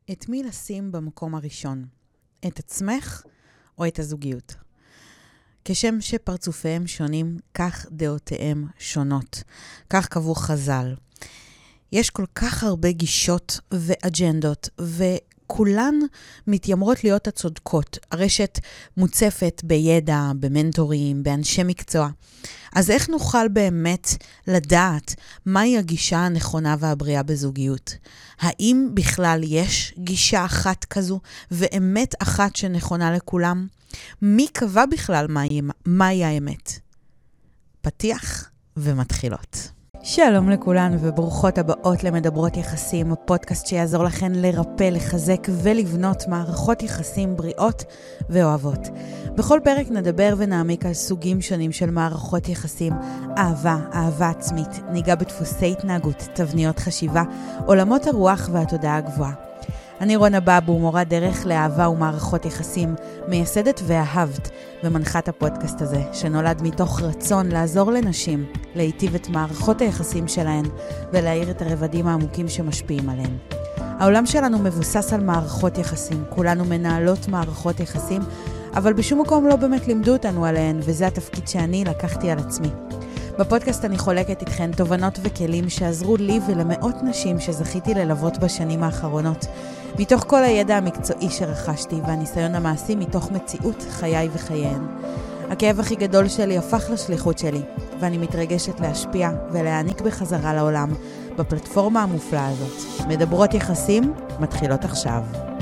את מי לשים במקום הראשון? את עצמך או את הזוגיות? כשם שפרצופיהם שונים, כך דעותיהם שונות. כך קבעו חז"ל. יש כל כך הרבה גישות ואג'נדות, וכולן מתיימרות להיות הצודקות. הרשת מוצפת בידע, במנטורים, באנשי מקצוע. אז איך נוכל באמת לדעת מהי הגישה הנכונה והבריאה בזוגיות? האם בכלל יש גישה אחת כזו ואמת אחת שנכונה לכולם? מי קבע בכלל מהי האמת? פתיח ומתחילות. שלום לכולן וברוכות הבאות למדברות יחסים, הפודקאסט שיעזור לכן לרפא, לחזק ולבנות מערכות יחסים בריאות ואוהבות. בכל פרק נדבר ונעמיק על סוגים שונים של מערכות יחסים, אהבה עצמית, ניגע בדפוסי התנהגות, תבניות חשיבה, עולמות הרוח והתודעה הגבוהה. אני רונה בבו, מורה דרך לאהבה ומערכות יחסים, מייסדת ואהבת ומנחת הפודקאסט הזה, שנולד מתוך רצון לעזור לנשים, להיטיב את מערכות היחסים שלהן ולהאיר את הרבדים העמוקים שמשפיעים עליהן. העולם שלנו מבוסס על מערכות יחסים, כולנו מנהלות מערכות יחסים, אבל בשום מקום לא באמת לימדו אותנו עליהן, וזה התפקיד שאני לקחתי על עצמי. בפודקאסט אני חולקת איתכן תובנות וכלים שעזרו לי ולמאות נשים שזכיתי ללוות בשנים האחרונות. מתוך כל הידע המקצועי שרכשתי והניסיון המעשי מתוך מציאות חיי וחייהן. הכאב הכי גדול שלי הפך לשליחות שלי, ואני מתרגשת להשפיע ולהעניק בחזרה לעולם בפלטפורמה המופלאה הזאת. מדברות יחסים מתחילות עכשיו.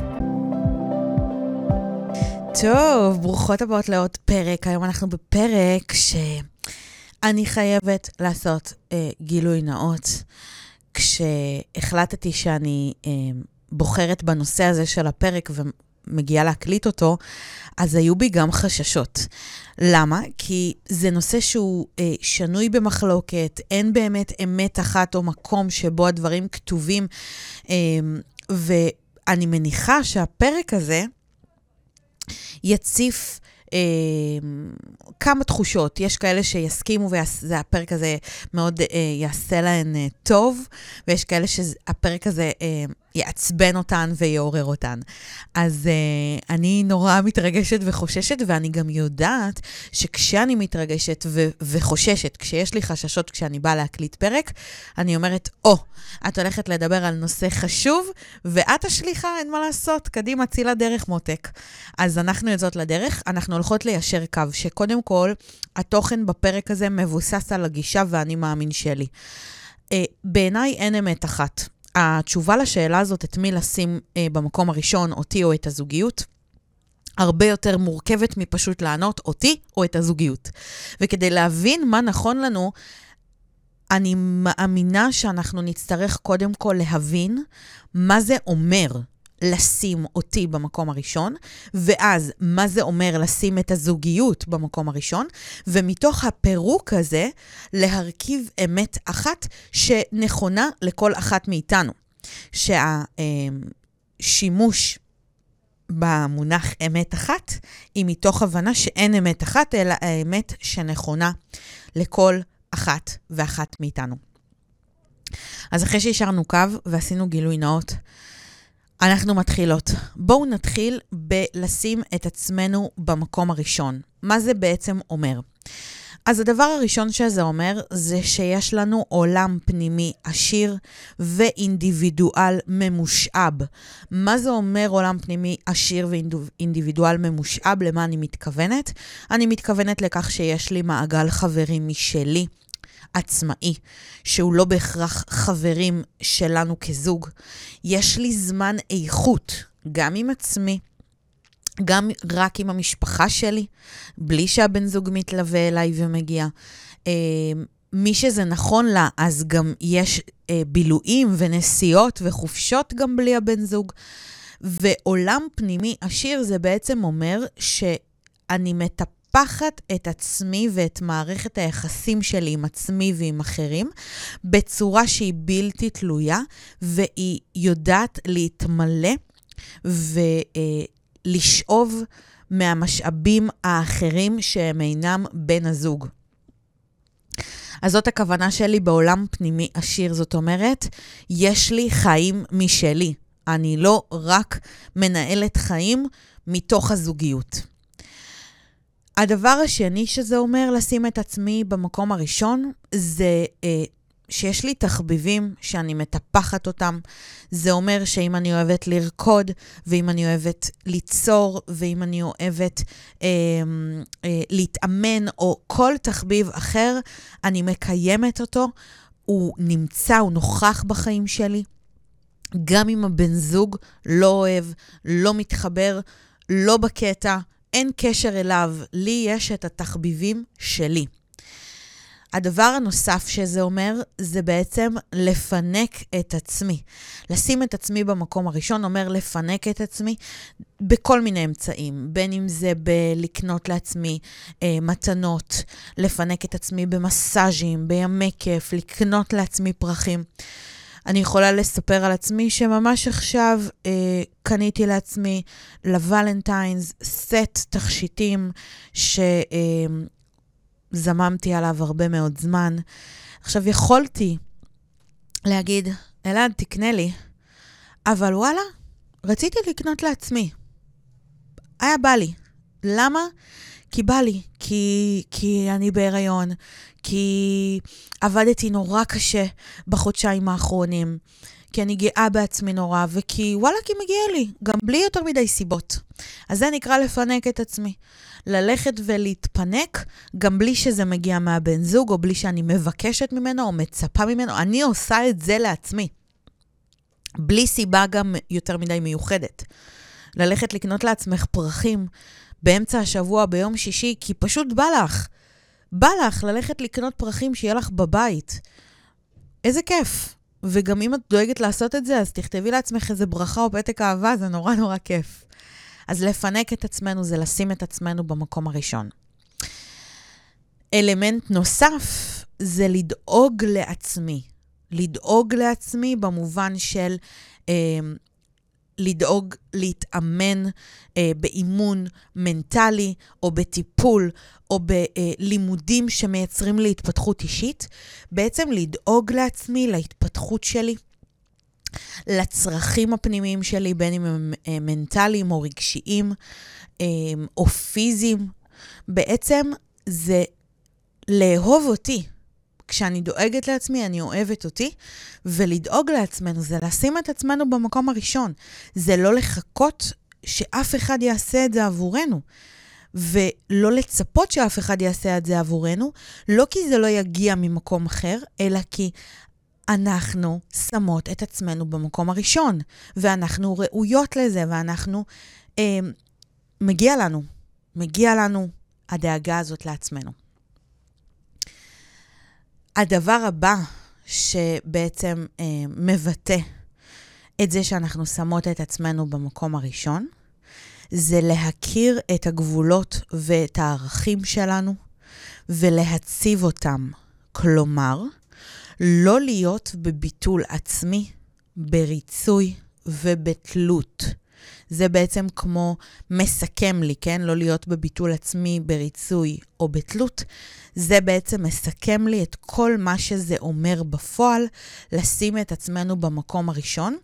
טוב, ברוכות הבאות לעוד פרק. היום אנחנו בפרק שאני חייבת לעשות גילוי נאות. כשהחלטתי שאני בוחרת בנושא הזה של הפרק ומגיעה להקליט אותו, אז היו בי גם חששות. למה? כי זה נושא שהוא שנוי במחלוקת, אין באמת אמת אחת או מקום שבו הדברים כתובים, ואני מניחה שהפרק הזה יציף כמה תחושות. יש כאלה שיסכימו והפרק הזה מאוד יעשה להן טוב, ויש כאלה שהפרק הזה יעצבן אותן ויעורר אותן. אז אני נורא מתרגשת וחוששת, ואני גם יודעת שכשאני מתרגשת וחוששת, כשיש לי חששות כשאני באה להקליט פרק, אני אומרת, את הולכת לדבר על נושא חשוב, ואת השליחה, אין מה לעשות, קדימה, צילה דרך מותק. אז אנחנו יוצאות לדרך, אנחנו הולכות ליישר קו, שקודם כל, התוכן בפרק הזה מבוסס על הגישה ואני מאמין שלי. בעיניי אין אמת אחת. התשובה לשאלה הזאת, את מי לשים במקום הראשון, אותי או את הזוגיות, הרבה יותר מורכבת מפשוט לענות אותי או את הזוגיות. וכדי להבין מה נכון לנו, אני מאמינה שאנחנו נצטרך קודם כל להבין מה זה אומר לשים אותי במקום הראשון, ואז מה זה אומר לשים את הזוגיות במקום הראשון, ומתוך הפירוק הזה להרכיב אמת אחת שנכונה לכל אחת מאיתנו. שהשימוש במונח אמת אחת היא מתוך הבנה שאין אמת אחת, אלא האמת שנכונה לכל אחת ואחת מאיתנו. אז אחרי שישרנו קו ועשינו גילוי נאות, אנחנו מתחילות. בואו נתחיל בלשים את עצמנו במקום הראשון. מה זה בעצם אומר? אז הדבר הראשון שזה אומר, זה שיש לנו עולם פנימי עשיר ואינדיבידואל ממושאב. מה זה אומר עולם פנימי עשיר ואינדיבידואל ממושאב? למה אני מתכוונת? אני מתכוונת לכך שיש לי מעגל חברים משלי, עצמאי, שהוא לא בהכרח חברים שלנו כזוג. יש לי זמן איכות, גם עם עצמי, גם רק עם המשפחה שלי, בלי שהבן זוג מתלווה אליי ומגיע. מי שזה נכון לה, אז גם יש בילויים ונסיעות וחופשות גם בלי הבן זוג. ועולם פנימי עשיר זה בעצם אומר שאני מטפחת את עצמי ואת מערכת היחסים שלי עם עצמי ועם אחרים, בצורה שהיא בלתי תלויה, והיא יודעת להתמלא לשאוב מהמשאבים האחרים שהם אינם בן הזוג. אז זאת הכוונה שלי בעולם פנימי עשיר. זאת אומרת, יש לי חיים משלי. אני לא רק מנהלת חיים מתוך הזוגיות. הדבר השני שזה אומר לשים את עצמי במקום הראשון, זה שיש לי תחביבים שאני מטפחת אותם. זה אומר שאם אני אוהבת לרקוד, ואם אני אוהבת ליצור, ואם אני אוהבת להתאמן, או כל תחביב אחר, אני מקיימת אותו. הוא נמצא, הוא נוכח בחיים שלי. גם אם הבן זוג לא אוהב, לא מתחבר, לא בקטע, אין קשר אליו. לי יש את התחביבים שלי. הדבר הנוסף שזה אומר, זה בעצם לפנק את עצמי. לשים את עצמי במקום הראשון אומר לפנק את עצמי בכל מיני אמצעים. בין אם זה בלקנות לעצמי מתנות, לפנק את עצמי במסאז'ים, בימי כיף, לקנות לעצמי פרחים. אני יכולה לספר על עצמי שממש עכשיו קניתי לעצמי לוולנטיינס סט תכשיטים זממתי עליו הרבה מאוד זמן. עכשיו יכולתי להגיד, אלעד, תקנה לי, אבל וואלה, רציתי לקנות לעצמי. היה בא לי. למה? כי בא לי. כי אני בהיריון. כי עבדתי נורא קשה בחודשיים האחרונים. כי אני גאה בעצמי נורא, וכי וואלה, כי מגיע לי. גם בלי יותר מדי סיבות. אז זה נקרא לפנק את עצמי. ללכת ולהתפנק, גם בלי שזה מגיע מהבן זוג, או בלי שאני מבקשת ממנו, או מצפה ממנו. אני עושה את זה לעצמי. בלי סיבה גם יותר מדי מיוחדת. ללכת לקנות לעצמך פרחים באמצע השבוע, ביום שישי, כי פשוט בא לך. בא לך ללכת לקנות פרחים שיהיה לך בבית. איזה כיף. וגם אם את דואגת לעשות את זה, אז תכתבי לעצמך איזה ברכה או פתק אהבה, זה נורא נורא כיף. אז לפנק את עצמנו זה לשים את עצמנו במקום הראשון. אלמנט נוסף זה לדאוג לעצמי. לדאוג לעצמי במובן של לדאוג להתאמן באימון מנטלי או בטיפול או בלימודים שמייצרים לי התפתחות אישית. בעצם לדאוג לעצמי, להתפתחות שלי, לצרכים הפנימיים שלי, בין אם הם מנטליים או רגשיים או פיזיים. בעצם זה לאהוב אותי. כשאני דואגת לעצמי, אני אוהבת אותי, ולדאוג לעצמנו זה לשים את עצמנו במקום הראשון. זה לא לחכות שאף אחד יעשה את זה עבורנו, ולא לצפות שאף אחד יעשה את זה עבורנו, לא כי זה לא יגיע ממקום אחר, אלא כי אנחנו שמות את עצמנו במקום הראשון, ואנחנו ראויות לזה, ואנחנו, מגיע לנו הדאגה הזאת לעצמנו. הדבר הבא שבעצם מבטא את זה שאנחנו שמות את עצמנו במקום הראשון, זה להכיר את הגבולות ואת הערכים שלנו, ולהציב אותם. כלומר, לא להיות בביטול עצמי, בריצוי ובתלות. זה בעצם כמו מסכם לי, כן? לא להיות בביטול עצמי, בריצוי או בתלות. זה בעצם מסכם לי את כל מה שזה אומר בפועל, לשים את עצמנו במקום הראשון.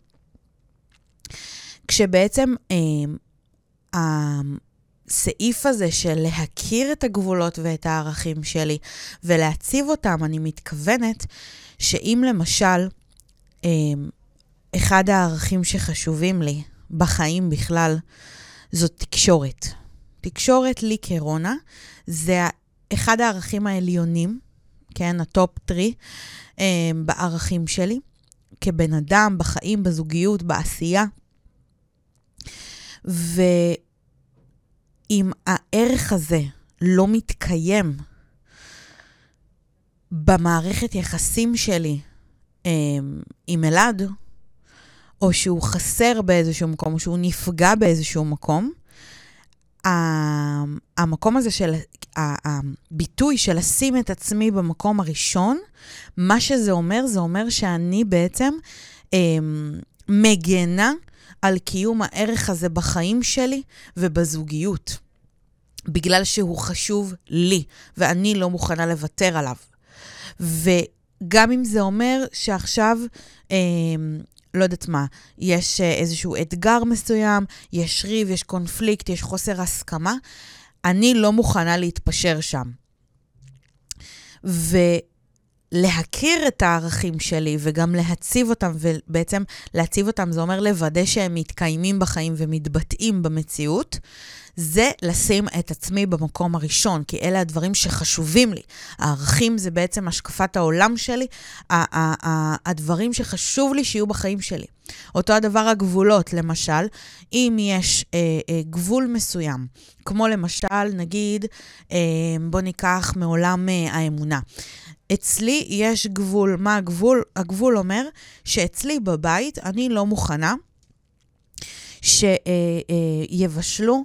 כשבעצם הסעיף הזה של להכיר את הגבולות ואת הערכים שלי ולהציב אותם, אני מתכוונת שאם למשל אחד הערכים שחשובים לי בחיים בכלל זאת תקשורת. תקשורת לי כרונה זה אחד הערכים העליונים, כן, הטופ 3 בערכים שלי, כבן אדם, בחיים, בזוגיות, בעשייה. ואם הערך הזה לא מתקיים במערכת יחסים שלי עם אלעד, או שהוא חסר באיזשהו מקום, או שהוא נפגע באיזשהו מקום, המקום הזה של הביטוי של לשים את עצמי במקום הראשון, מה שזה אומר, זה אומר שאני בעצם מגנה על קיום הערך הזה בחיים שלי ובזוגיות, בגלל שהוא חשוב לי, ואני לא מוכנה לוותר עליו. וגם אם זה אומר שעכשיו לא יודעת מה, יש איזשהו אתגר מסוים, יש ריב, יש קונפליקט, יש חוסר הסכמה, אני לא מוכנה להתפשר שם. ולהכיר את הערכים שלי וגם להציב אותם, ובעצם להציב אותם זה אומר לוודא שהם מתקיימים בחיים ומתבטאים במציאות, זה לשים את עצמי במקום הראשון, כי אלה הדברים שחשובים לי. הערכים זה בעצם השקפת העולם שלי, הדברים שחשוב לי שיהיו בחיים שלי. אותו הדבר הגבולות, למשל, אם יש גבול מסוים, כמו למשל, נגיד, בוא ניקח מעולם האמונה. אצלי יש גבול. מה הגבול? הגבול אומר שאצלי בבית אני לא מוכנה שיבשלו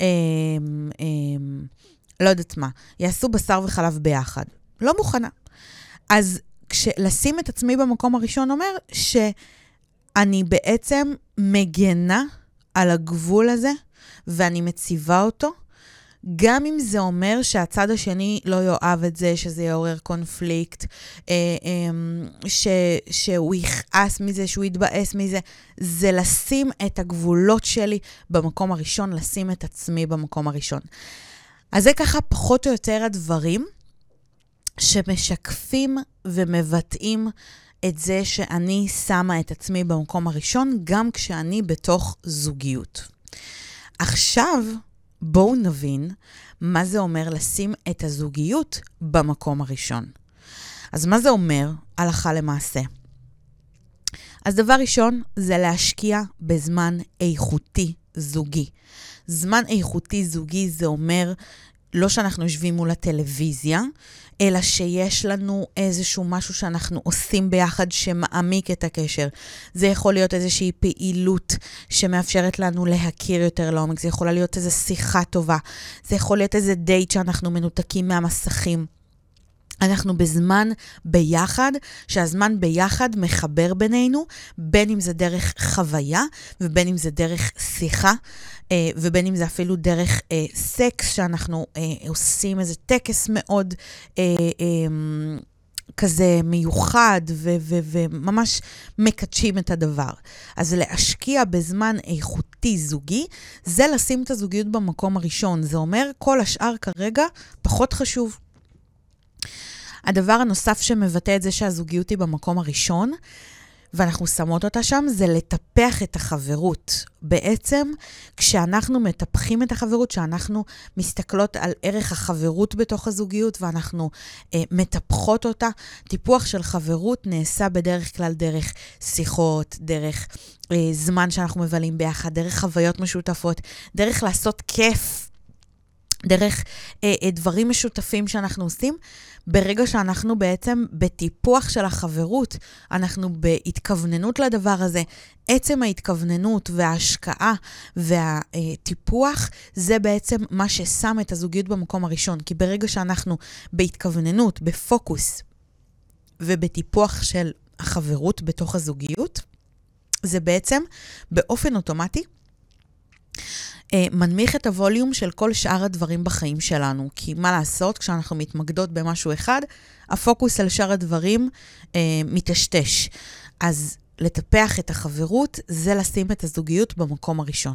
לא יודעת מה, יעשו בשר וחלב ביחד. לא מוכנה. אז לשים את עצמי במקום הראשון אומר שאני בעצם מגנה על הגבול הזה, ואני מציבה אותו, גם אם זה אומר שהצד השני לא יאהב את זה, שזה יעורר קונפליקט, שהוא יכעס מזה, שהוא יתבאס מזה, זה לשים את הגבולות שלי במקום הראשון, לשים את עצמי במקום הראשון. אז זה ככה פחות או יותר הדברים שמשקפים ומבטאים את זה שאני שמה את עצמי במקום הראשון, גם כשאני בתוך זוגיות. עכשיו, בואו נבין מה זה אומר לשים את הזוגיות במקום הראשון. אז מה זה אומר הלכה למעשה? אז דבר ראשון זה להשקיע בזמן איכותי זוגי. זמן איכותי זוגי זה אומר לא שאנחנו יושבים מול הטלוויזיה, אלא שיש לנו איזשהו משהו שאנחנו עושים ביחד שמעמיק את הקשר. זה יכול להיות איזושהי פעילות שמאפשרת לנו להכיר יותר לעומק. זה יכולה להיות איזו שיחה טובה. זה יכול להיות איזה דייט שאנחנו מנותקים מהמסכים. אנחנו בזמן ביחד, שהזמן ביחד מחבר בינינו, בין אם זה דרך חוויה, ובין אם זה דרך שיחה, ובין אם זה אפילו דרך סקס, שאנחנו עושים איזה טקס מאוד כזה מיוחד, וממש מקדשים את הדבר. אז להשקיע בזמן איכותי זוגי, זה לשים את הזוגיות במקום הראשון. זה אומר, כל השאר כרגע פחות חשוב. הדבר הנוסף שמבטא את זה שהזוגיות היא במקום הראשון, ואנחנו שמות אותה שם, זה לטפח את החברות. בעצם, כשאנחנו מטפחים את החברות, שאנחנו מסתכלות על ערך החברות בתוך הזוגיות, ואנחנו מטפחות אותה, טיפוח של חברות נעשה בדרך כלל דרך שיחות, דרך זמן שאנחנו מבלים ביחד, דרך חוויות משותפות, דרך לעשות כיף, דרך דברים משותפים שאנחנו עושים. ברגע שאנחנו בעצם בטיפוח של החברות, אנחנו בהתכווננות לדבר הזה. עצם ההתכווננות וההשקעה והטיפוח, זה בעצם מה ששם את הזוגיות במקום הראשון. כי ברגע שאנחנו בהתכווננות, בפוקוס ובטיפוח של החברות בתוך הזוגיות, זה בעצם באופן אוטומטי מנמיך את הווליום של כל שאר הדברים בחיים שלנו. כי מה לעשות, כשאנחנו מתמקדות במשהו אחד, הפוקוס על שאר הדברים מתשתש. אז לטפח את החברות, זה לשים את הזוגיות במקום הראשון.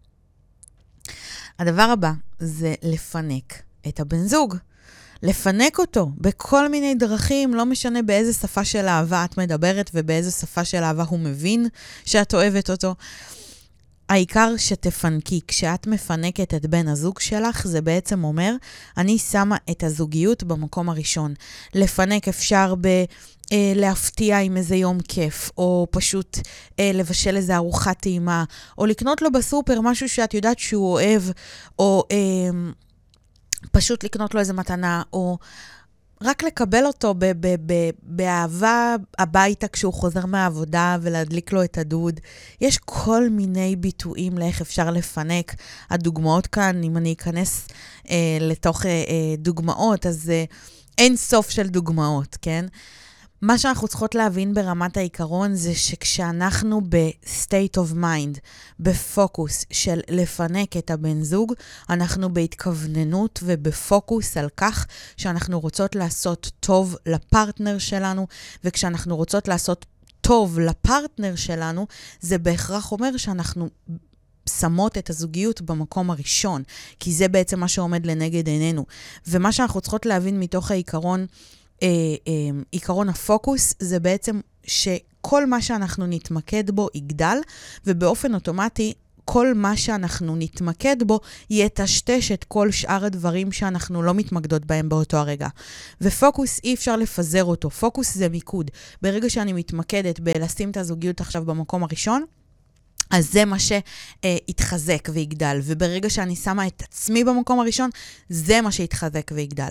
הדבר הבא זה לפנק את הבן זוג. לפנק אותו בכל מיני דרכים, לא משנה באיזה שפה של אהבה את מדברת, ובאיזה שפה של אהבה הוא מבין שאת אוהבת אותו. העיקר שתפנקי. כשאת מפנקת את בן הזוג שלך, זה בעצם אומר, אני שמה את הזוגיות במקום הראשון. לפנק אפשר להפתיע עם איזה יום כיף, או פשוט לבשל איזה ארוחת טעימה, או לקנות לו בסופר משהו שאת יודעת שהוא אוהב, או פשוט לקנות לו איזה מתנה, או רק לקבל אותו באהבה הביתה כשהוא חוזר מהעבודה ולהדליק לו את הדוד. יש כל מיני ביטויים לאיך אפשר לפנק. הדוגמאות כאן, אם אני אכנס לתוך דוגמאות, אז אין סוף של דוגמאות, כן? מה שאנחנו צריכות להבין ברמת העיקרון זה שכשאנחנו ב-state of mind, בפוקוס של לפנק את הבן זוג, אנחנו בהתכווננות ובפוקוס על כך שאנחנו רוצות לעשות טוב לפרטנר שלנו, וכשאנחנו רוצות לעשות טוב לפרטנר שלנו, זה בהכרח אומר שאנחנו שמות את הזוגיות במקום הראשון, כי זה בעצם מה שעומד לנגד עינינו. ומה שאנחנו צריכות להבין מתוך העיקרון, עיקרון הפוקוס, זה בעצם שכל מה שאנחנו נתמקד בו יגדל, ובאופן אוטומטי, כל מה שאנחנו נתמקד בו יטשטש את כל שאר הדברים שאנחנו לא מתמקדות בהם באותו הרגע. ופוקוס אי אפשר לפזר אותו. פוקוס זה מיקוד. ברגע שאני מתמקדת בלשים את הזוגיות עכשיו במקום הראשון, אז זה מה שיתחזק ויגדל. וברגע שאני שמה את עצמי במקום הראשון, זה מה שיתחזק ויגדל.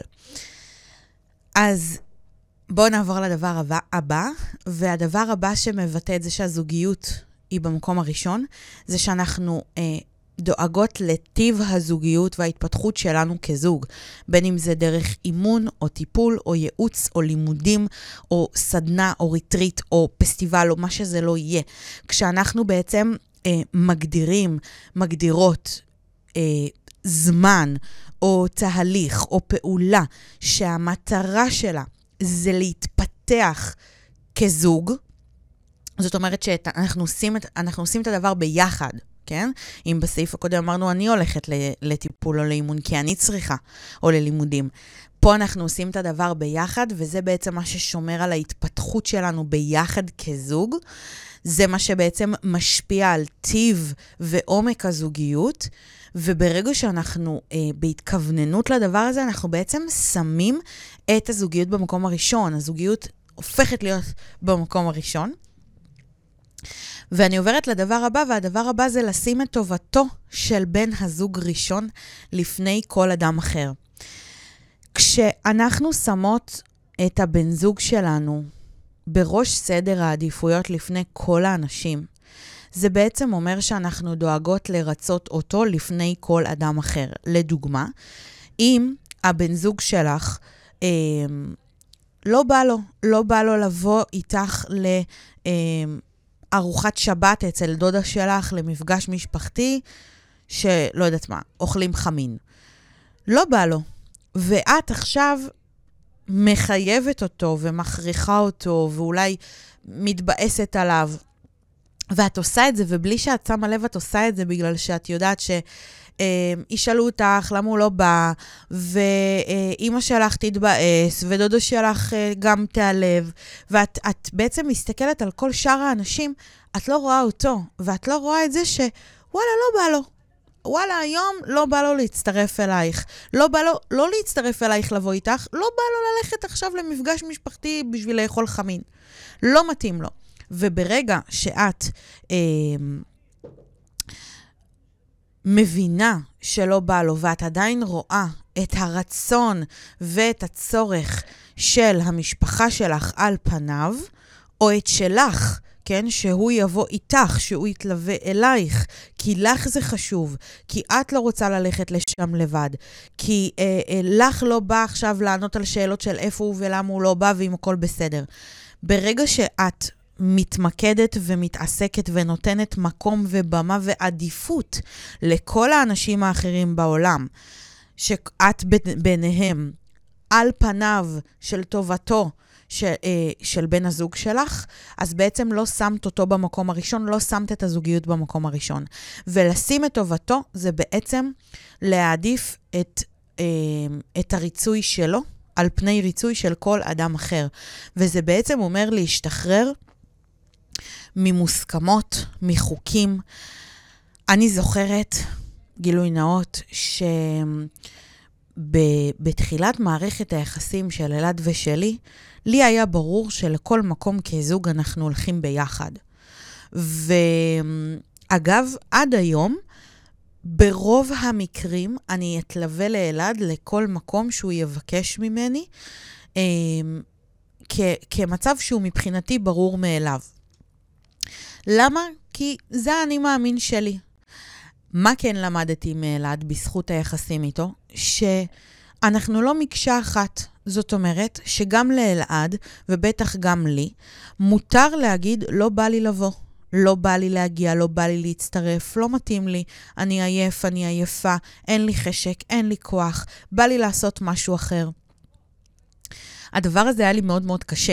אז בואו נעבור לדבר הבא, והדבר הבא שמבטא את זה שהזוגיות היא במקום הראשון, זה שאנחנו דואגות לטיב הזוגיות וההתפתחות שלנו כזוג, בין אם זה דרך אימון או טיפול או ייעוץ או לימודים או סדנה או ריטריט או פסטיבל או מה שזה לא יהיה. כשאנחנו בעצם מגדירות זמן או תהליך או פעולה שהמטרה שלה זה להתפתח כזוג, זאת אומרת שאנחנו עושים את הדבר ביחד, כן? אם בסעיף הקודם אמרנו, אני הולכת לטיפול או לאימון, כי אני צריכה, או ללימודים. פה אנחנו עושים את הדבר ביחד, וזה בעצם מה ששומר על ההתפתחות שלנו ביחד כזוג. זה מה שבעצם משפיע על טיב ועומק הזוגיות, וברגע שאנחנו בהתכווננות לדבר הזה, אנחנו בעצם שמים את הזוגיות במקום הראשון. הזוגיות הופכת להיות במקום הראשון. ואני עוברת לדבר הבא, והדבר הבא זה לשים את טובתו של בן הזוג ראשון לפני כל אדם אחר. כשאנחנו שמות את הבן זוג שלנו בראש סדר העדיפויות לפני כל האנשים, זה בעצם אומר שאנחנו דואגות לרצות אותו לפני כל אדם אחר. לדוגמה, אם הבן זוג שלך לא בא לו לבוא איתך ארוחת שבת אצל דודה שלך למפגש משפחתי, שלא יודעת מה, אוכלים חמין. לא בא לו. ואת עכשיו מחייבת אותו ומכריחה אותו, ואולי מתבאסת עליו. ואת עושה את זה, ובלי שאת שמה לב את עושה את זה, בגלל שאת יודעת ישאלו אותך למה הוא לא בא, ואמא שלך תתבאס, ודודו שלך גם תיעלב, ואת בעצם מסתכלת על כל שאר האנשים, את לא רואה אותו, ואת לא רואה את זה שוואלה לא בא לו. וואלה, היום לא בא לו להצטרף אלייך. לא בא לו לא להצטרף אלייך לבוא איתך, לא בא לו ללכת עכשיו למפגש משפחתי בשביל לאכול חמין. לא מתאים לו. וברגע שאת מבינה שלא בא לו, ואת עדיין רואה את הרצון ואת הצורך של המשפחה שלך על פניו, או את שלך, כן, שהוא יבוא איתך, שהוא יתלווה אלייך, כי לך זה חשוב, כי את לא רוצה ללכת לשם לבד, כי לך לא בא עכשיו לענות על שאלות של איפה הוא ולמה הוא לא בא, ואם הכל בסדר. ברגע שאת מתמקדת ומתעסקת ונותנת מקום ובמה ועדיפות לכל האנשים האחרים בעולם, שאת ביניהם, על פניו של טובתו של בן הזוג שלך, אז בעצם לא שמת אותו במקום הראשון, לא שמת את הזוגיות במקום הראשון. ולשים את טובתו זה בעצם להעדיף את הריצוי שלו על פני ריצוי של כל אדם אחר. וזה בעצם אומר להשתחרר ממוסכמות, מחוקים. אני זוכרת, גילוי נאות, שבתחילת מערכת היחסים של אלעד ושלי, לי היה ברור שלכל מקום כזוג אנחנו הולכים ביחד. ואגב, עד היום, ברוב המקרים אני אתלווה לאלעד לכל מקום שהוא יבקש ממני, כמצב שהוא מבחינתי ברור מאליו. למה? כי זה אני מאמין שלי. מה כן למדתי מאלעד בזכות היחסים איתו? שאנחנו לא מקשה אחת. זאת אומרת שגם לאלעד, ובטח גם לי, מותר להגיד לא בא לי לבוא. לא בא לי להגיע, לא בא לי להצטרף, לא מתאים לי, אני עייף, אני עייפה, אין לי חשק, אין לי כוח, בא לי לעשות משהו אחר. הדבר הזה היה לי מאוד מאוד קשה.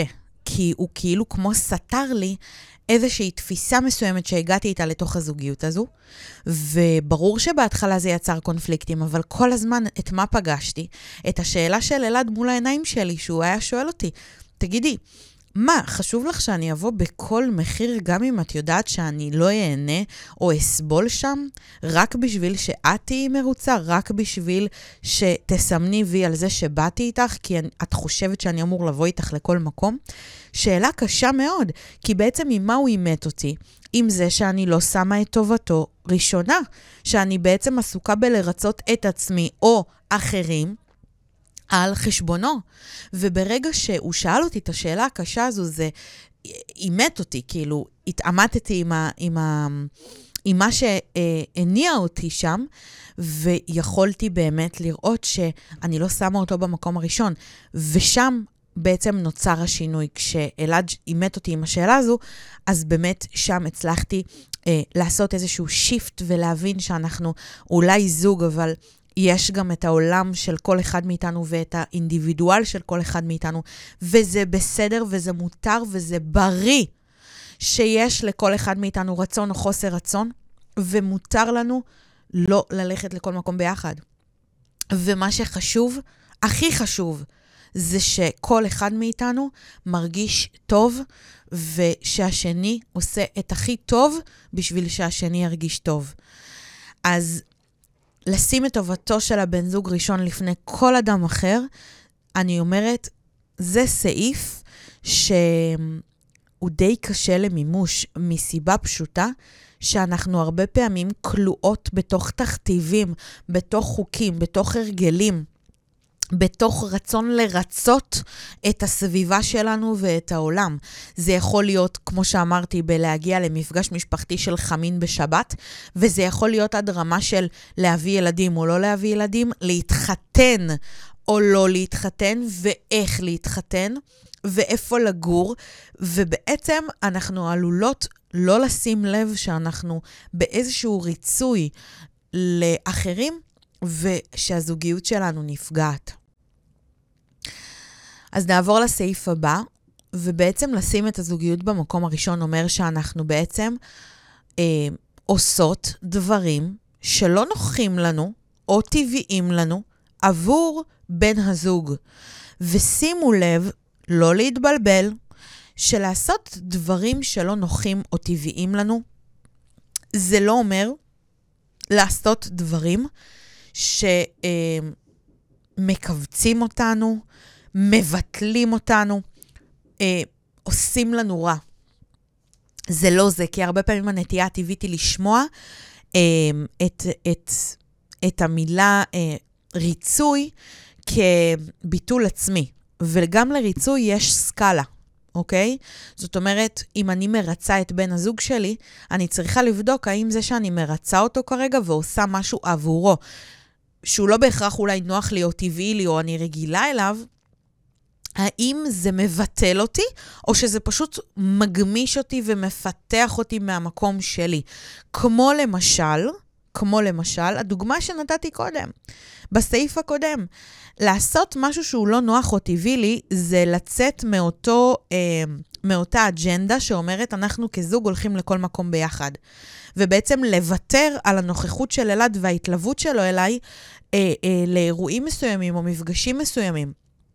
כי הוא כאילו כמו סתר לי איזושהי תפיסה מסוימת שהגעתי איתה לתוך הזוגיות הזו, וברור שבהתחלה זה יצר קונפליקטים, אבל כל הזמן את מה פגשתי? את השאלה של אלעד מול העיניים שלי, שהוא היה שואל אותי, תגידי, מה, חשוב לך שאני אבוא בכל מחיר, גם אם את יודעת שאני לא אהנה או אסבול שם, רק בשביל שאת תהיי מרוצה, רק בשביל שתסמני וי על זה שבאתי איתך, כי את חושבת שאני אמור לבוא איתך לכל מקום? שאלה קשה מאוד, כי בעצם ממה הוא אימת אותי? עם זה שאני לא שמה את טובתו ראשונה, שאני בעצם עסוקה בלרצות את עצמי או אחרים, על חשבונו. וברגע שהוא שאל אותי את השאלה הקשה הזו, זה אימת אותי, כאילו, התאמתתי עם מה שהניע אותי שם, ויכולתי באמת לראות שאני לא שמה אותו במקום הראשון. ושם בעצם נוצר השינוי. כשאלעד אימת אותי עם השאלה הזו, אז באמת שם הצלחתי לעשות איזשהו שיפט, ולהבין שאנחנו אולי זוג, אבל יש גם את העולם של כל אחד מאיתנו, ואת האינדיבידואל של כל אחד מאיתנו, וזה בסדר, וזה מותר, וזה בריא, שיש לכל אחד מאיתנו רצון או חוסר רצון, ומותר לנו לא ללכת לכל מקום ביחד. ומה שחשוב, הכי חשוב, זה שכל אחד מאיתנו מרגיש טוב, ושהשני עושה את הכי טוב, בשביל שהשני ירגיש טוב. אז לשים את טובתו של הבן זוג ראשון לפני כל אדם אחר, אני אומרת, זה סעיף שהוא די קשה למימוש, מסיבה פשוטה, שאנחנו הרבה פעמים כלואות בתוך תכתיבים, בתוך חוקים, בתוך הרגלים, בתוך רצון לרצות את הסביבה שלנו ואת העולם. זה יכול להיות, כמו שאמרתי, בלהגיע למפגש משפחתי של חמין בשבת, וזה יכול להיות עד רמה של להביא ילדים או לא להביא ילדים, להתחתן או לא להתחתן, ואיך להתחתן, ואיפה לגור, ובעצם אנחנו עלולות לא לשים לב שאנחנו באיזשהו ריצוי לאחרים, ושהזוגיות שלנו נפגעת. אז נעבור לסעיף הבא, ובעצם לשים את הזוגיות במקום הראשון אומר שאנחנו בעצם עושות דברים שלא נוחים לנו או טבעיים לנו עבור בן הזוג. ושימו לב, לא להתבלבל, שלעשות דברים שלא נוחים או טבעיים לנו, זה לא אומר לעשות דברים שמקבצים אותנו, מבטלים אותנו, עושים לנו רע. זה לא זה, כי הרבה פעמים הנטייה הטבעית היא לשמוע את המילה ריצוי כביטול עצמי. וגם לריצוי יש סקאלה, אוקיי? זאת אומרת, אם אני מרצה את בן הזוג שלי, אני צריכה לבדוק האם זה שאני מרצה אותו כרגע ועושה משהו עבורו, שהוא לא בהכרח אולי נוח לי או טבעי לי או אני רגילה אליו, האם זה מבטל אותי או שזה פשוט מגמיש אותי ומפתח אותי מהמקום שלי. כמו למשל, הדוגמה שנתתי קודם, בסעיף הקודם, לעשות משהו שהוא לא נוח או טבעי לי, זה לצאת מאותה אג'נדה שאומרת אנחנו כזוג הולכים לכל מקום ביחד. ובעצם לוותר על הנוכחות של אלעד וההתלוות שלו אליי לאירועים מסוימים או מפגשים מסוימים.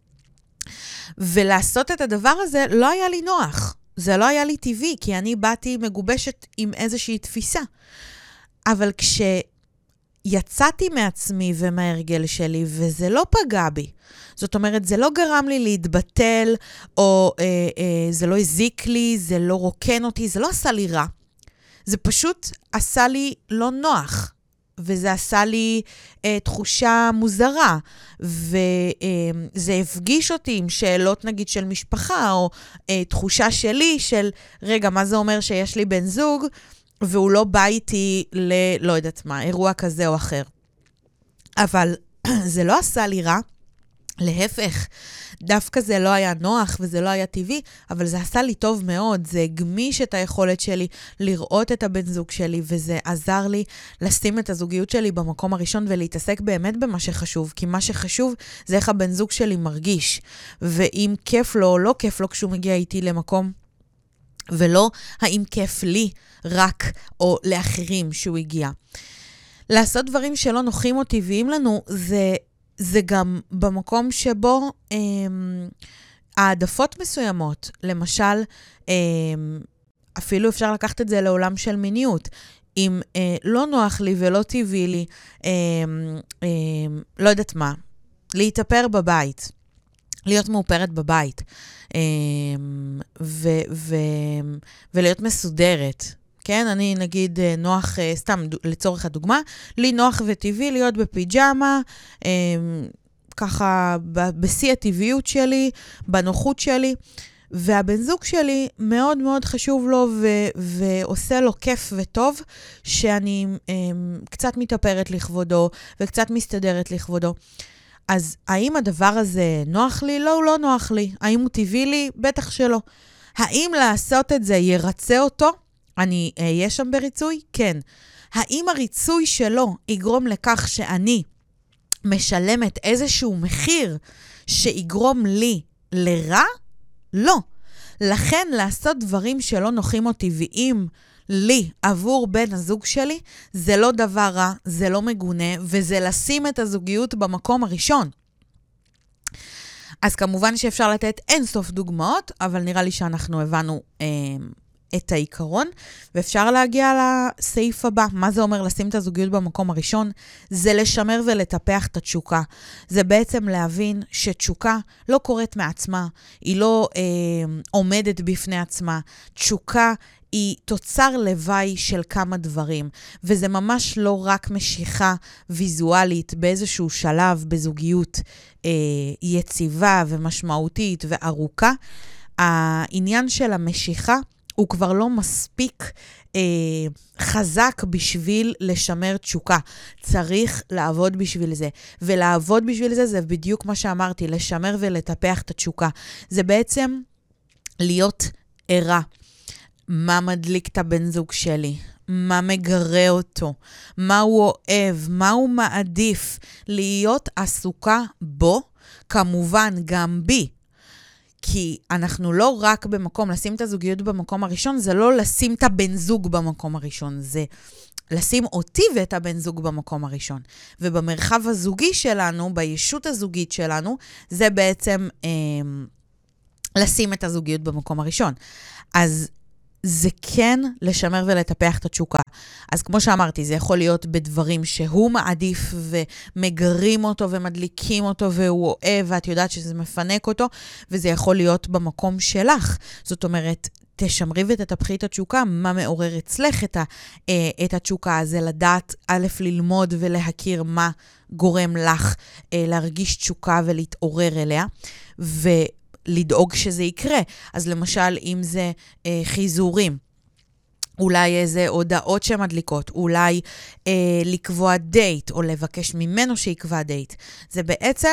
ולעשות את הדבר הזה לא היה לי נוח. זה לא היה לי טבעי, כי אני באתי מגובשת עם איזושהי תפיסה. אבל כשיצאתי מעצמי ומההרגל שלי, וזה לא פגע בי, זאת אומרת, זה לא גרם לי להתבטל, או זה לא הזיק לי, זה לא רוקן אותי, זה לא עשה לי רע. זה פשוט עשה לי לא נוח, וזה עשה לי תחושה מוזרה, וזה הפגיש אותי עם שאלות נגיד של משפחה, או תחושה שלי של, רגע, מה זה אומר שיש לי בן זוג, והוא לא בא איתי לא יודעת מה, אירוע כזה או אחר. אבל זה לא עשה לי רע, להפך, דווקא זה לא היה נוח וזה לא היה טבעי, אבל זה עשה לי טוב מאוד, זה הגמיש את היכולת שלי לראות את הבן זוג שלי, וזה עזר לי לשים את הזוגיות שלי במקום הראשון ולהתעסק באמת במה שחשוב, כי מה שחשוב זה איך הבן זוג שלי מרגיש, ואם כיף לו או לא כיף לו כשהוא מגיע איתי למקום, ולא האם כיף לי רק או לאחרים שהוא הגיע. לעשות דברים שלא נוחים או טבעיים לנו, זה גם במקום שבו העדפות מסוימות, למשל, אפילו אפשר לקחת את זה לעולם של מיניות. אם לא נוח לי ולא טבעי לי, לא יודעת מה, להתאפר בבית, להיות מאופרת בבית, ולהיות מסודרת. כן, אני נגיד נוח, סתם לצורך הדוגמה, לי נוח וטבעי להיות בפיג'מה, ככה בשיא הטבעיות שלי, בנוחות שלי, והבן זוג שלי מאוד מאוד חשוב לו ועושה לו כיף וטוב, שאני קצת מתאפרת לכבודו וקצת מסתדרת לכבודו. אז האם הדבר הזה נוח לי? לא, הוא לא נוח לי. האם הוא טבעי לי? בטח שלא. האם לעשות את זה ירצה אותו? אני אהיה שם בריצוי? כן. האם הריצוי שלו יגרום לכך שאני משלמת איזשהו מחיר שיגרום לי לרע? לא. לכן לעשות דברים שלא נוחים או טבעיים לי עבור בן הזוג שלי, זה לא דבר רע, זה לא מגונה, וזה לשים את הזוגיות במקום הראשון. אז כמובן שאפשר לתת אין סוף דוגמאות, אבל נראה לי שאנחנו הבנו את העיקרון, ואפשר להגיע לסעיף הבא. מה זה אומר לשים את הזוגיות במקום הראשון? זה לשמר ולטפח את התשוקה. זה בעצם להבין שתשוקה לא קורית מעצמה, היא לא עומדת בפני עצמה. תשוקה היא תוצר לוואי של כמה דברים, וזה ממש לא רק משיכה ויזואלית באיזשהו שלב בזוגיות יציבה ומשמעותית וארוכה. העניין של המשיכה הוא כבר לא מספיק חזק בשביל לשמר תשוקה. צריך לעבוד בשביל זה. ולעבוד בשביל זה זה בדיוק מה שאמרתי, לשמר ולטפח את התשוקה. זה בעצם להיות ערה. מה מדליק את הבן זוג שלי? מה מגרה אותו? מה הוא אוהב? מה הוא מעדיף? להיות עסוקה בו, כמובן גם בי. כי אנחנו לא רק במקום, לשים את הזוגיות במקום הראשון, זה לא לשים את הבן זוג במקום הראשון, זה לשים אותי ואת הבן זוג במקום הראשון. ובמרחב הזוגי שלנו, בישות הזוגית שלנו, זה בעצם לשים את הזוגיות במקום הראשון. אז זה כן לשמר ולטפח את התשוקה. אז כמו שאמרתי, זה יכול להיות בדברים שהוא מעדיף ומגרים אותו ומדליקים אותו והוא אוהב, ואת יודעת שזה מפנק אותו, וזה יכול להיות במקום שלך. זאת אומרת, תשמרי ותטפחי את התשוקה, מה מעורר אצלך את התשוקה הזה, לדעת א', ללמוד ולהכיר מה גורם לך להרגיש תשוקה ולהתעורר אליה, לדאוג שזה יקרה. אז למשל, אם זה חיזורים, אולי איזה הודעות שמדליקות, אולי לקבוע דייט, או לבקש ממנו שיקבע דייט. זה בעצם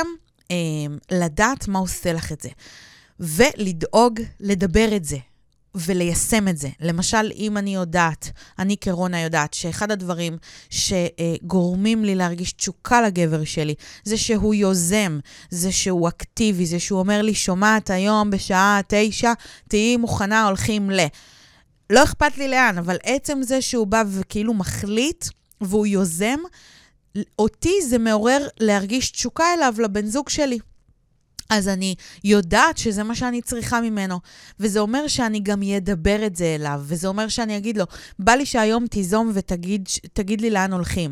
לדעת מה עושה לך את זה. ולדאוג לדבר את זה, וליישם את זה. למשל, אם אני יודעת, אני כרונה יודעת, שאחד הדברים שגורמים לי להרגיש תשוקה לגבר שלי, זה שהוא יוזם, זה שהוא אקטיבי, זה שהוא אומר לי, שומעת היום בשעה 9, תהיי מוכנה, הולכים לא אכפת לי לאן, אבל עצם זה שהוא בא וכאילו מחליט, והוא יוזם, אותי זה מעורר להרגיש תשוקה אליו, לבן זוג שלי. אז אני יודעת שזה מה שאני צריכה ממנו, וזה אומר שאני גם ידבר את זה אליו, וזה אומר שאני אגיד לו, בא לי שהיום תיזום ותגיד לי לאן הולכים.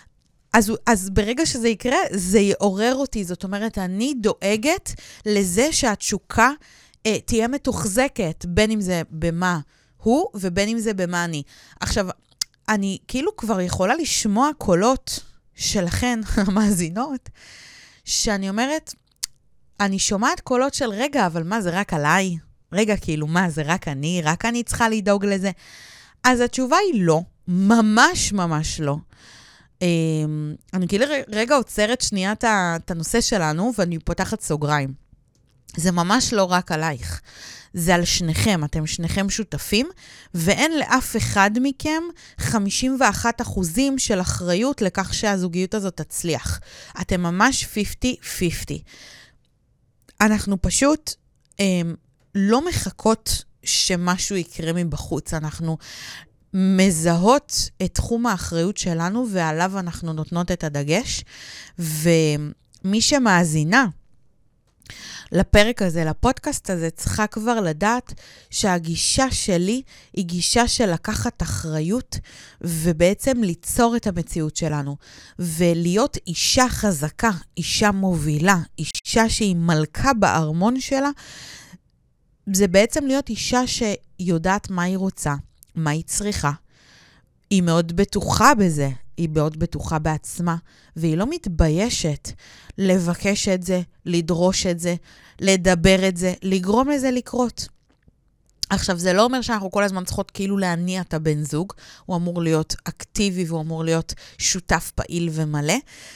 אז ברגע שזה יקרה, זה יעורר אותי, זאת אומרת, אני דואגת לזה שהתשוקה תהיה מתוחזקת, בין אם זה במה הוא, ובין אם זה במה אני. עכשיו, אני כאילו כבר יכולה לשמוע קולות שלכן, המאזינות, שאני אומרת, אני שומעת קולות של רגע, אבל מה, זה רק עליי? רגע, כאילו, מה, זה רק אני צריכה לדאוג לזה? אז התשובה היא לא, ממש ממש לא. אני כאילו רגע עוצרת שנייה את הנושא שלנו, ואני פותחת סוגריים. זה ממש לא רק עלייך. זה על שניכם, אתם שניכם שותפים, ואין לאף אחד מכם 51% של אחריות לכך שהזוגיות הזאת תצליח. אתם ממש 50-50. אנחנו פשוט לא מחכות שמשהו יקרה מבחוץ. אנחנו מזהות את תחום האחריות שלנו, ועליו אנחנו נותנות את הדגש. ומי שמאזינה לפרק הזה, לפודקאסט הזה, צריכה כבר לדעת שהגישה שלי היא גישה של לקחת אחריות, ובעצם ליצור את המציאות שלנו. ולהיות אישה חזקה, אישה מובילה, אישה שהיא מלכה בארמון שלה, זה בעצם להיות אישה שיודעת מה היא רוצה, מה היא צריכה. היא מאוד בטוחה בזה, היא מאוד בטוחה בעצמה, והיא לא מתביישת לבקש את זה, לדרוש את זה, לדבר את זה, לגרום לזה לקרות. עכשיו, זה לא אומר שאנחנו כל הזמן צריכות כאילו להניע את הבן זוג, הוא אמור להיות אקטיבי והוא אמור להיות שותף פעיל ומלא.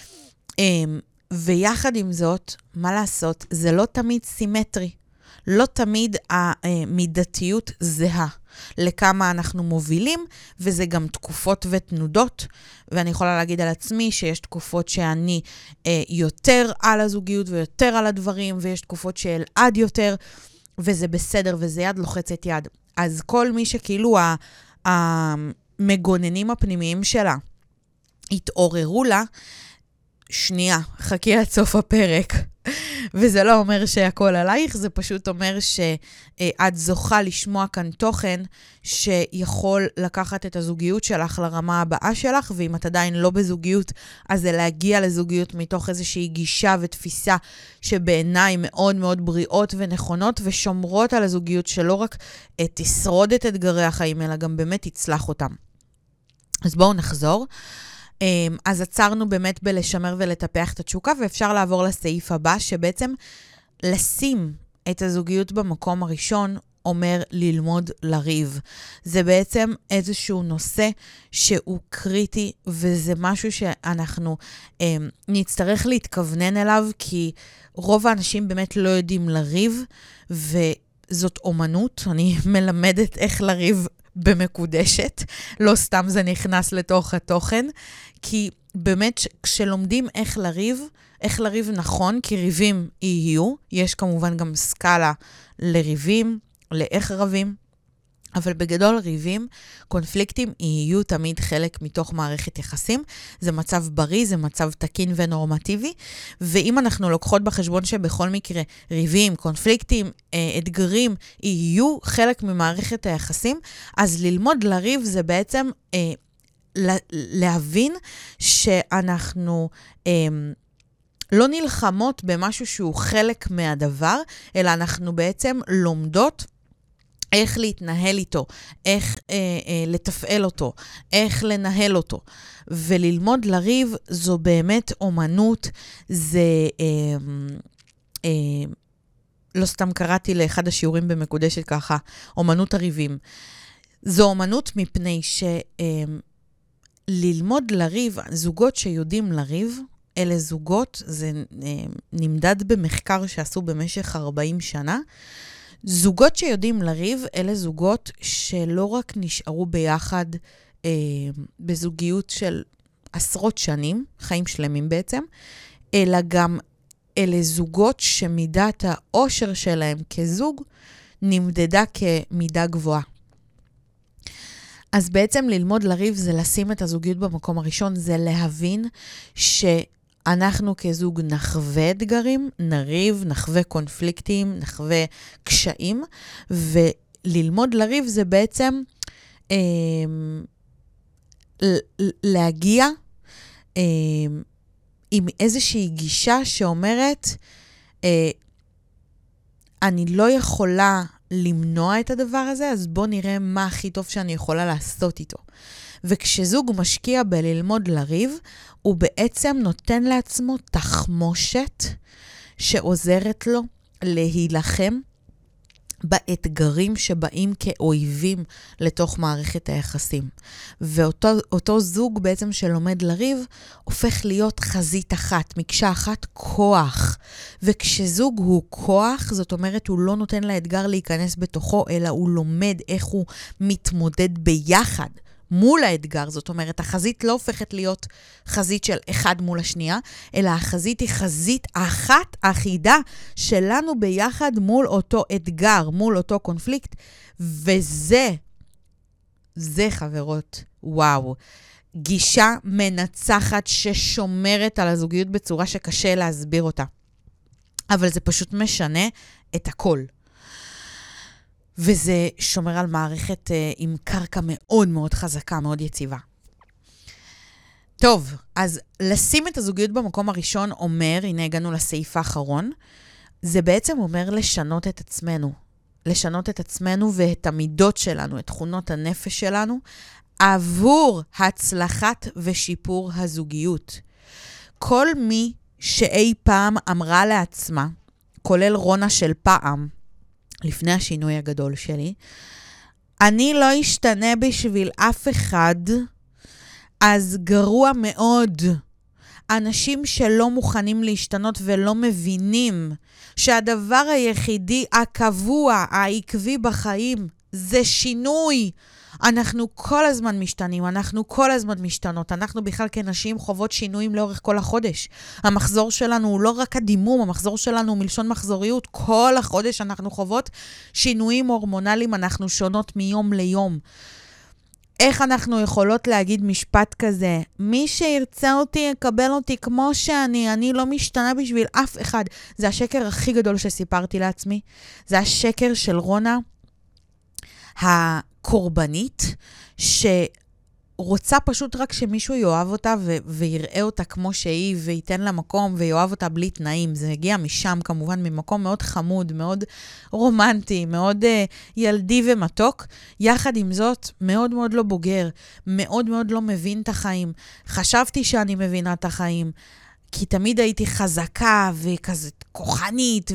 ויחד עם זאת, מה לעשות? זה לא תמיד סימטרי. לא תמיד המידתיות זהה לכמה אנחנו מובילים, וזה גם תקופות ותנודות, ואני יכולה להגיד על עצמי שיש תקופות שאני יותר על הזוגיות ויותר על הדברים, ויש תקופות שאלעד יותר, וזה בסדר, וזה יד לוחצת יד. אז כל מי שכאילו המגוננים הפנימיים שלה התעוררו לה, שנייה, חכי עד סוף הפרק. וזה לא אומר שהכל עלייך, זה פשוט אומר שאת זוכה לשמוע כאן תוכן שיכול לקחת את הזוגיות שלך לרמה הבאה שלך, ואם את עדיין לא בזוגיות, אז זה להגיע לזוגיות מתוך איזושהי גישה ותפיסה שבעיניי מאוד מאוד בריאות ונכונות, ושומרות על הזוגיות שלא רק תשרוד את אתגרי החיים, אלא גם באמת תצלח אותם. אז בואו נחזור. אז עצרנו באמת בלשמר ולטפח את התשוקה, ואפשר לעבור לסעיף הבא, שבעצם לשים את הזוגיות במקום הראשון, אומר ללמוד לריב. זה בעצם איזשהו נושא שהוא קריטי, וזה משהו שאנחנו נצטרך להתכוונן אליו, כי רוב האנשים באמת לא יודעים לריב, וזאת אומנות. אני מלמדת איך לריב במקודשת, לא סתם זה נכנס לתוך התוכן, כי באמת כשלומדים איך לריב נכון, כי ריבים יהיו, יש כמובן גם סקאלה לריבים, לאיך רבים, אבל בגדול ריבים, קונפליקטים יהיו תמיד חלק מתוך מערכת יחסים. זה מצב בריא, זה מצב תקין ונורמטיבי, ואם אנחנו לוקחות בחשבון שבכל מקרה ריבים, קונפליקטים, אתגרים יהיו חלק ממערכת היחסים, אז ללמוד לריב זה בעצם להבין שאנחנו לא נלחמות במשהו שהוא חלק מהדבר, אלא אנחנו בעצם לומדות איך להתנהל איתו, איך לתפעל אותו, איך לנהל אותו. וללמוד לריב זו באמת אומנות, זה לא סתם קראתי לאחד השיעורים במקודשת ככה, אומנות הריבים. זו אומנות מפני שללמוד לריב, זוגות שיודעים לריב, אלה זוגות, זה נמדד במחקר שעשו במשך 40 שנה, זוגות שיודעים לריב, אלה זוגות שלא רק נשארו ביחד בזוגיות של עשרות שנים, חיים שלמים בעצם, אלא גם אלה זוגות שמידת האושר שלהם כזוג נמדדה כמידה גבוהה. אז בעצם ללמוד לריב זה לשים את הזוגיות במקום הראשון, זה להבין שאנחנו כזוג נחווה אתגרים, נריב, נחווה קונפליקטים, נחווה קשיים, וללמוד לריב זה בעצם להגיע עם איזושהי גישה שאומרת, אני לא יכולה למנוע את הדבר הזה, אז בוא נראה מה הכי טוב שאני יכולה לעשות איתו. וכשזוג משקיע בללמוד לריב, הוא בעצם נותן לעצמו תחמושת שעוזרת לו להילחם באתגרים שבאים כאויבים לתוך מערכת היחסים. ואותו זוג בעצם שלומד לריב, הופך להיות חזית אחת, מקשה אחת, כוח. וכשזוג הוא כוח, זאת אומרת, הוא לא נותן לאתגר להיכנס בתוכו, אלא הוא לומד איך הוא מתמודד ביחד. מול האתגר, זאת אומרת, החזית לא הופכת להיות חזית של אחד מול השנייה, אלא החזית היא חזית אחת אחידה שלנו ביחד מול אותו אתגר, מול אותו קונפליקט, וזה חברות, וואו, גישה מנצחת ששומרת על הזוגיות בצורה שקשה להסביר אותה. אבל זה פשוט משנה את הכל. וזה שומר על מערכת עם קרקע מאוד מאוד חזקה, מאוד יציבה. טוב, אז לשים את הזוגיות במקום הראשון אומר, הנה הגענו לסעיף האחרון, זה בעצם אומר לשנות את עצמנו. לשנות את עצמנו ואת המידות שלנו, את תכונות הנפש שלנו, עבור הצלחת ושיפור הזוגיות. כל מי שאי פעם אמרה לעצמה, כולל רונה של פעם, לפני השינוי הגדול שלי, אני לא אשתנה בשביל אף אחד, אז גרוע מאוד. אנשים שלא מוכנים להשתנות ולא מבינים שהדבר היחידי הקבוע, העקבי בחיים, זה שינוי. אנחנו כל הזמן משתנים, אנחנו כל הזמן משתנות. אנחנו בכלל כנשים חוות שינויים לאורך כל החודש. המחזור שלנו הוא לא רק הדימום, המחזור שלנו הוא מלשון מחזוריות. כל החודש אנחנו חוות שינויים הורמונליים, אנחנו שונות מיום ליום. איך אנחנו יכולות להגיד משפט כזה? מי שירצה אותי יקבל אותי כמו שאני, אני לא משתנה בשביל אף אחד. זה השקר הכי גדול שסיפרתי לעצמי. זה השקר של רונה הקורבנית, שרוצה פשוט רק שמישהו יאהב אותה ויראה אותה כמו שהיא, וייתן לה מקום ויאהב אותה בלי תנאים. זה הגיע משם כמובן, ממקום מאוד חמוד, מאוד רומנטי, מאוד ילדי ומתוק. יחד עם זאת, מאוד מאוד לא בוגר, מאוד מאוד לא מבין את החיים. חשבתי שאני מבינה את החיים, כי תמיד הייתי חזקה וכזה כוחנית,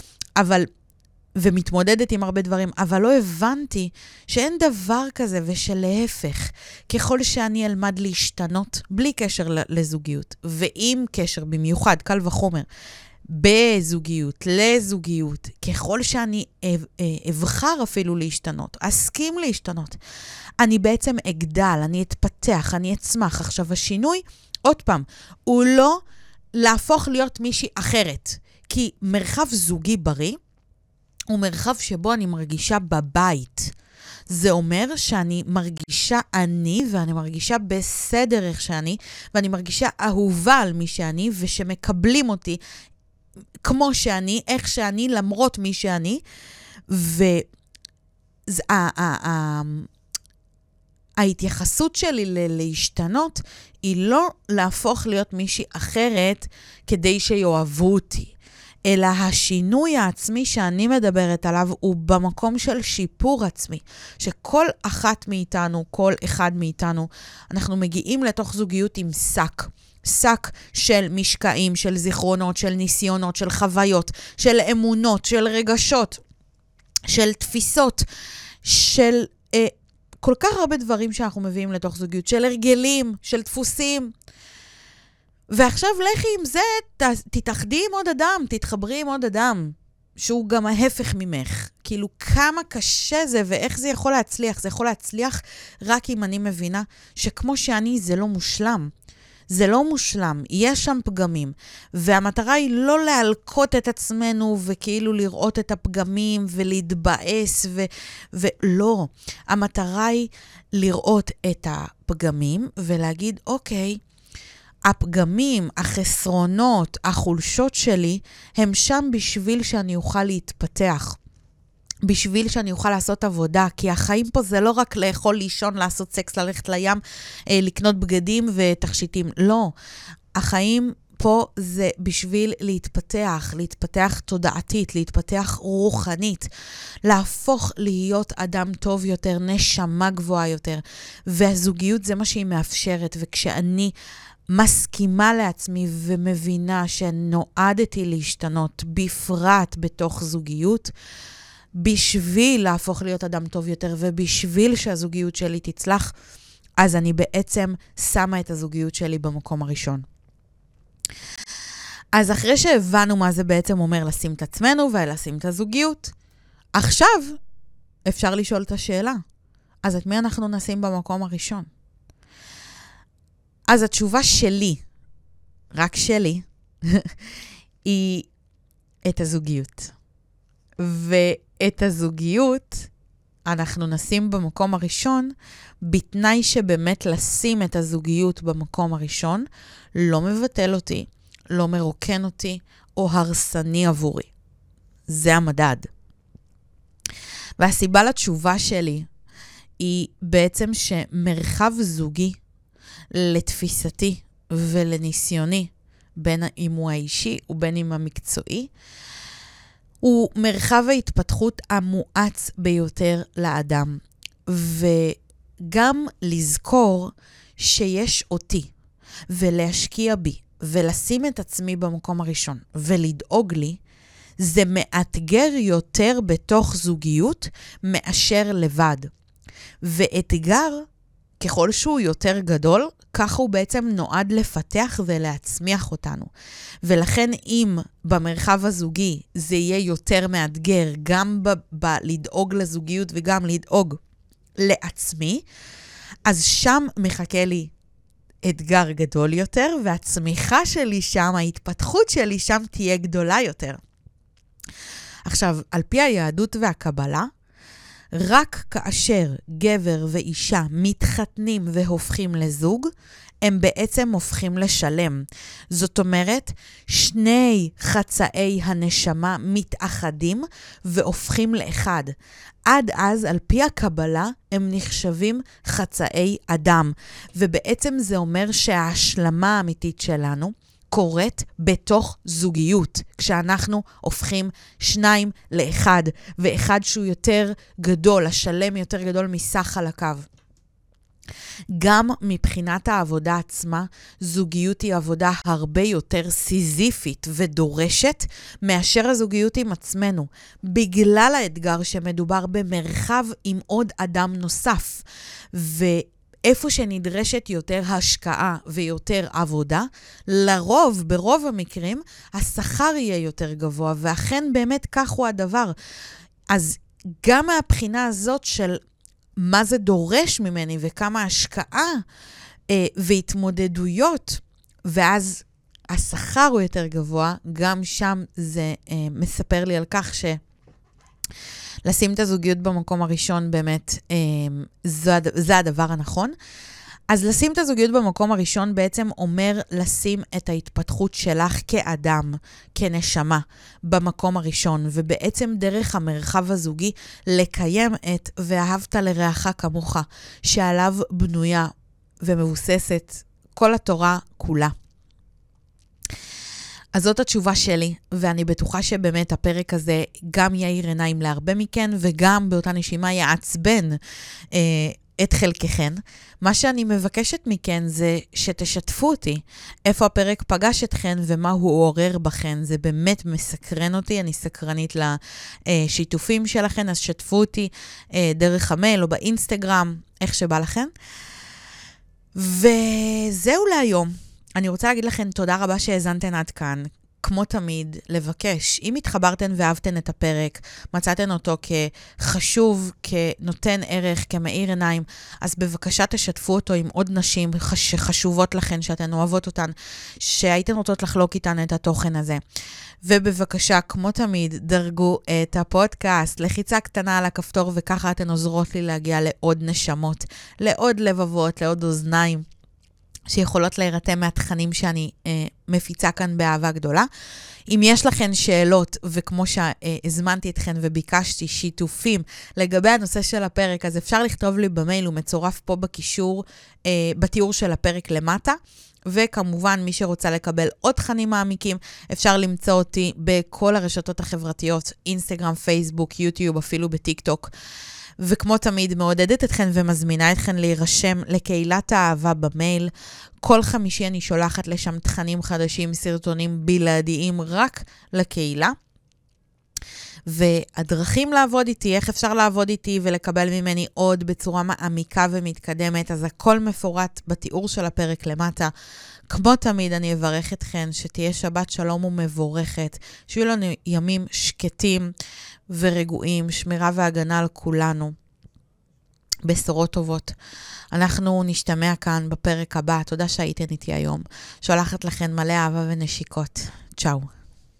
ומתמודדת עם הרבה דברים, אבל לא הבנתי שאין דבר כזה, ושלהפך, ככל שאני אלמד להשתנות, בלי קשר לזוגיות, ועם קשר במיוחד, קל וחומר, בזוגיות, לזוגיות, ככל שאני אבחר אפילו להשתנות, אסכים להשתנות, אני בעצם אגדל, אני אתפתח, אני אצמח. עכשיו השינוי, עוד פעם, הוא לא להפוך להיות מישהי אחרת, כי מרחב זוגי בריא, הוא מרחב שבו אני מרגישה בבית. זה אומר שאני מרגישה אני, ואני מרגישה בסדר איך שאני, ואני מרגישה אהובה על מי שאני, ושמקבלים אותי כמו שאני, איך שאני, למרות מי שאני. ההתייחסות שלי להשתנות, היא לא להפוך להיות מישהי אחרת כדי שיאהבו אותי. אלא השינוי העצמי שאני מדברת עליו הוא במקום של שיפור עצמי. שכל אחת מאיתנו, כל אחד מאיתנו, אנחנו מגיעים לתוך זוגיות עם שק של משקעים, של זיכרונות, של ניסיונות, של חוויות, של אמונות, של רגשות, של תפיסות, של כל כך הרבה דברים שאנחנו מביאים לתוך זוגיות, של הרגלים, של דפוסים. ועכשיו לכי עם זה, תתאחדי עם עוד אדם, תתחברי עם עוד אדם, שהוא גם ההפך ממך. כאילו כמה קשה זה ואיך זה יכול להצליח. זה יכול להצליח רק אם אני מבינה שכמו שאני זה לא מושלם. זה לא מושלם, יש שם פגמים. והמטרה היא לא להלקות את עצמנו וכאילו לראות את הפגמים ולהתבאס ולא. המטרה היא לראות את הפגמים ולהגיד אוקיי, הפגמים, החסרונות, החולשות שלי, הם שם בשביל שאני אוכל להתפתח. בשביל שאני אוכל לעשות עבודה. כי החיים פה זה לא רק לאכול, לישון, לעשות סקס, ללכת לים, לקנות בגדים ותכשיטים. לא. החיים פה זה בשביל להתפתח תודעתית, להתפתח רוחנית, להפוך להיות אדם טוב יותר, נשמה גבוהה יותר. והזוגיות זה מה שהיא מאפשרת. וכשאני מסכימה לעצמי ומבינה שנועדתי להשתנות בפרט בתוך זוגיות, בשביל להפוך להיות אדם טוב יותר, ובשביל שהזוגיות שלי תצלח, אז אני בעצם שמה את הזוגיות שלי במקום הראשון. אז אחרי שהבנו מה זה בעצם אומר לשים את עצמנו ולשים את הזוגיות, עכשיו אפשר לשאול את השאלה, אז את מי אנחנו נשים במקום הראשון? אז התשובה שלי, רק שלי, היא את הזוגיות. ואת הזוגיות אנחנו נשים במקום הראשון, בתנאי שבאמת לשים את הזוגיות במקום הראשון, לא מבטל אותי, לא מרוקן אותי, או הרסני עבורי. זה המדד. והסיבה לתשובה שלי, היא בעצם שמרחב זוגי, לתפיסתי ולניסיוני, בין אם הוא האישי ובין אם המקצועי, הוא מרחב ההתפתחות המואץ ביותר לאדם. וגם לזכור שיש אותי, ולהשקיע בי, ולשים את עצמי במקום הראשון, ולדאוג לי, זה מאתגר יותר בתוך זוגיות מאשר לבד. ואתגר, ככל שהוא יותר גדול, ככה הוא בעצם נועד לפתח ולהצמיח אותנו. ולכן אם במרחב הזוגי זה יהיה יותר מאתגר, גם לדאוג לזוגיות וגם לדאוג לעצמי, אז שם מחכה לי אתגר גדול יותר, והצמיחה שלי שם, ההתפתחות שלי שם תהיה גדולה יותר. עכשיו, על פי היהדות והקבלה, רק כאשר גבר ואישה מתחתנים והופכים לזוג, הם בעצם הופכים לשלם. זאת אומרת, שני חצאי הנשמה מתאחדים והופכים לאחד. עד אז, על פי הקבלה, הם נחשבים חצאי אדם. ובעצם זה אומר שההשלמה האמיתית שלנו קורית בתוך זוגיות, כשאנחנו הופכים שניים לאחד, ואחד שהוא יותר גדול, השלם יותר גדול מסך חלקיו. גם מבחינת העבודה עצמה, זוגיות היא עבודה הרבה יותר סיזיפית ודורשת מאשר הזוגיות עם עצמנו, בגלל האתגר שמדובר במרחב עם עוד אדם נוסף, איפה שנדרשת יותר השקעה ויותר עבודה, לרוב, ברוב המקרים, השכר יהיה יותר גבוה, ואכן באמת כך הוא הדבר. אז גם מהבחינה הזאת של מה זה דורש ממני וכמה השקעה והתמודדויות, ואז השכר הוא יותר גבוה, גם שם זה מספר לי על כך לשים את הזוגיות במקום הראשון באמת, זה הדבר הנכון. אז לשים את הזוגיות במקום הראשון בעצם אומר לשים את ההתפתחות שלך כאדם, כנשמה, במקום הראשון, ובעצם דרך המרחב הזוגי לקיים את ואהבת לרעך כמוך, שעליו בנויה ומבוססת כל התורה כולה. אז זאת התשובה שלי, ואני בטוחה שבאמת הפרק הזה גם יאיר עיניים להרבה מכן, וגם באותה נשימה יעצבן את חלקכן. מה שאני מבקשת מכן זה שתשתפו אותי איפה הפרק פגש אתכן ומה הוא עורר בכן. זה באמת מסקרן אותי, אני סקרנית לשיתופים שלכן, אז שתפו אותי דרך המייל או באינסטגרם, איך שבא לכן. וזהו להיום. אני רוצה להגיד לכם תודה רבה שהאזנתן עד כאן. כמו תמיד, לבקש, אם התחברתן ואהבתן את הפרק, מצאתן אותו כחשוב, כנותן ערך, כמאיר עיניים, אז בבקשה תשתפו אותו עם עוד נשים שחשובות לכן, שאתן אוהבות אותן, שהייתן רוצות לחלוק איתן את התוכן הזה. ובבקשה, כמו תמיד, דרגו את הפודקאסט, לחיצה קטנה על הכפתור, וככה אתן עוזרות לי להגיע לעוד נשמות, לעוד לבבות, לעוד אוזניים, שיכולות להירתם מהתכנים שאני מפיצה כאן באהבה גדולה. אם יש לכן שאלות, וכמו שהזמנתי אתכן וביקשתי שיתופים לגבי הנושא של הפרק, אז אפשר לכתוב לי במייל, הוא מצורף פה בקישור, בתיאור של הפרק למטה. וכמובן, מי שרוצה לקבל עוד תכנים מעמיקים, אפשר למצוא אותי בכל הרשתות החברתיות, אינסטגרם, פייסבוק, יוטיוב, אפילו בטיק-טוק. וכמו תמיד, מעודדת אתכן ומזמינה אתכן להירשם לקהילת האהבה במייל. כל חמישי אני שולחת לשם תכנים חדשים, סרטונים בלעדיים רק לקהילה. והדרכים לעבוד איתי, איך אפשר לעבוד איתי ולקבל ממני עוד בצורה מעמיקה ומתקדמת, אז הכל מפורט בתיאור של הפרק למטה. כמו תמיד אני אברך אתכן שתהיה שבת שלום ומבורכת, שיהיו לנו ימים שקטים ורגועים, שמירה והגנה על כולנו. בשורות טובות. אנחנו נשתמע כאן בפרק הבא. תודה שהייתן איתי היום. שולחת לכן מלא אהבה ונשיקות. צ'או.